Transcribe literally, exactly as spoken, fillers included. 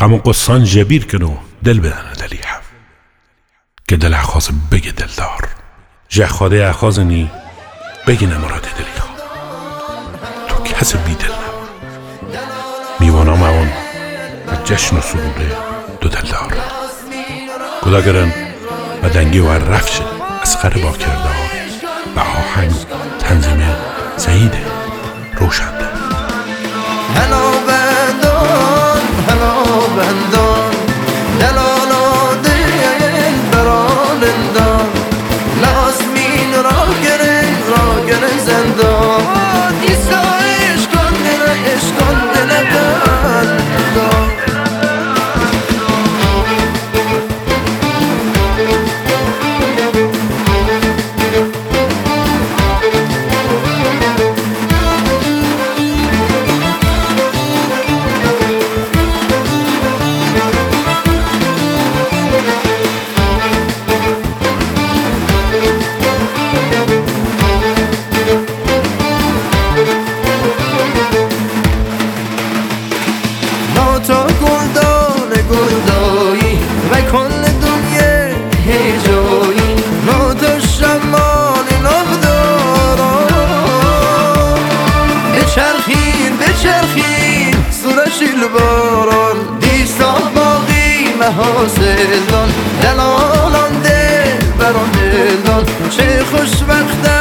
غم و قصان جبیر کنو دل بدن دلی هم که دل اخواز بگه دلدار جه خواده اخواز نی بگی نماراد دلی خواه تو کس بی دل نبا میوانا موان و جشن و سروره دو دلدار کداگرن و دنگی و رفش از خر با کردار و آهنگ تنظیم سعید روشنده هلا بندان هلا بندان دلالا دل بران اندان لازمین را گره را گره زندان ایسا عشقان دل عشقان دل بندان تا گلدان گلدایی و کل دنیا هجایی نوتا شمال نبدارا بچرخین بچرخین سورشیل باران دیسا باقی محاسلان دلالان دل بران دلان چه خوش وقت